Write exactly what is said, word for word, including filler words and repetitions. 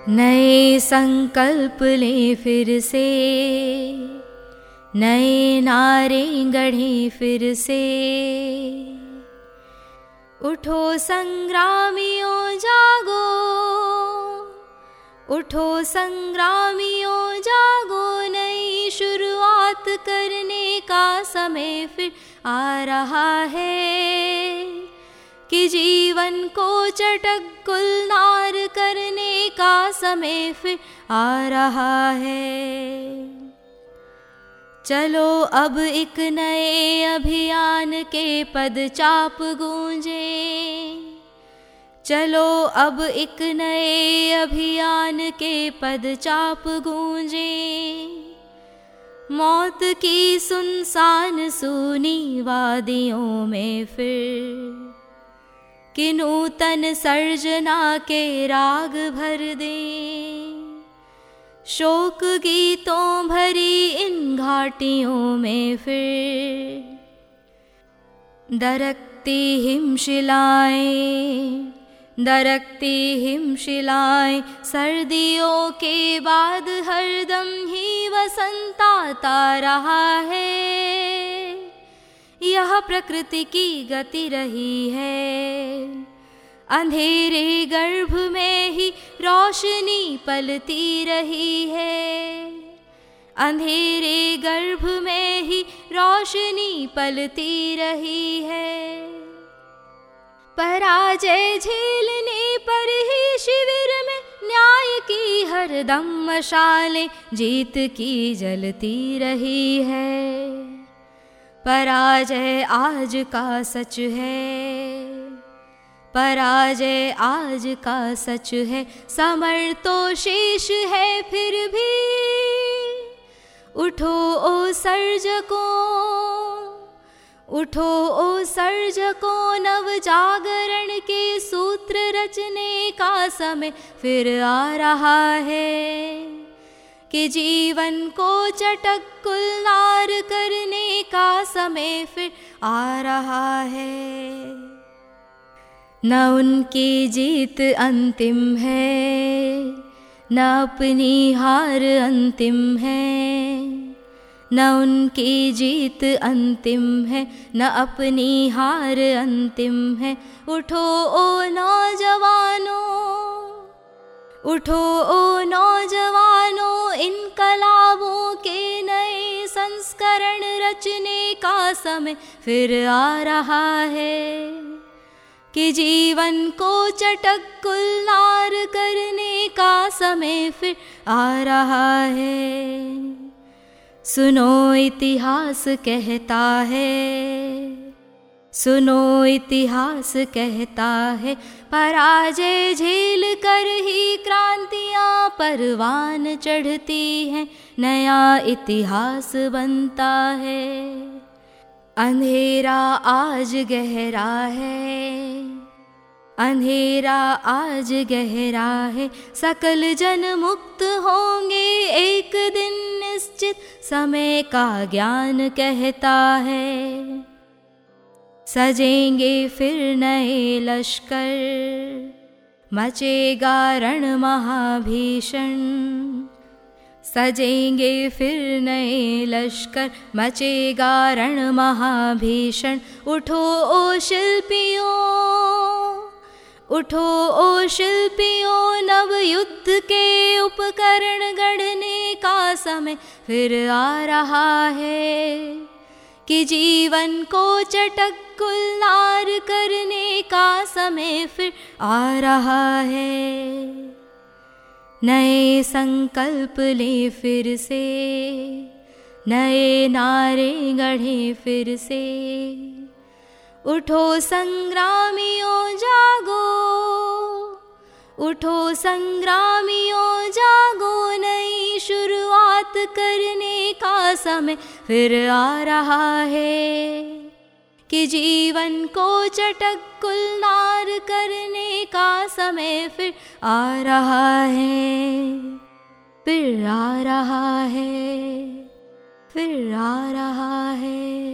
नए संकल्प ले फिर से, नए नारे गढ़े फिर से। उठो संग्रामियों जागो, उठो संग्रामियों जागो, नई शुरुआत करने का समय फिर आ रहा है कि जीवन को चटक गुलनार करने का समय फिर आ रहा है। चलो अब एक नए अभियान के पदचाप गूंजे, चलो अब एक नए अभियान के पदचाप गूंजे। मौत की सुनसान सूनी वादियों में फिर कि नूतन सर्जना के राग भर दें। शोक गीतों भरी इन घाटियों में फिर दरकती हिमशिलाएं, दरकती हिमशिलाएं। सर्दियों के बाद हरदम ही वसंत आता रहा है। यह प्रकृति की गति रही है, अंधेरे गर्भ में ही रोशनी पलती रही है, अंधेरे गर्भ में ही रोशनी पलती रही है। पराजय झेलने पर ही शिविर में न्याय की हरदम मशालें जीत की जलती रही है। पराजय आज का सच है, पराजय आज का सच है। समर तो शेष है फिर भी, उठो ओ सर्जकों, उठो ओ सर्जकों। नव जागरण के सूत्र रचने का समय फिर आ रहा है कि जीवन को चटक गुलनार करने का समय फिर आ रहा है। न उनकी जीत अंतिम है, न अपनी हार अंतिम है, न उनकी जीत अंतिम है, न अपनी हार अंतिम है। उठो ओ नौजवानों, उठो ओ नौजवानों। इनकलाबों के नए संस्करण रचने का समय फिर आ रहा है कि जीवन को चटक गुलनार करने का समय फिर आ रहा है। सुनो इतिहास कहता है, सुनो इतिहास कहता है। पराजय झेल कर ही क्रांतियाँ परवान चढ़ती हैं, नया इतिहास बनता है। अंधेरा आज गहरा है, अंधेरा आज गहरा है। सकल जन मुक्त होंगे एक दिन निश्चित, समय का ज्ञान कहता है। सजेंगे फिर नए लश्कर, मचेगा रण महाभीषण। सजेंगे फिर नए लश्कर, मचेगा रण महाभीषण। उठो ओ शिल्पियों, उठो ओ शिल्पियों। नव युद्ध के उपकरण गढ़ने का समय फिर आ रहा है कि जीवन को चटक गुलनार करने का समय फिर आ रहा है। नए संकल्प ले फिर से, नए नारे गढ़े फिर से। उठो संग्रामियों जागो, उठो संग्रामियों जागो, नई शुरुआत करने का समय फिर आ रहा है कि जीवन को चटक गुलनार करने का समय फिर आ रहा है, फिर आ रहा है, फिर आ रहा है।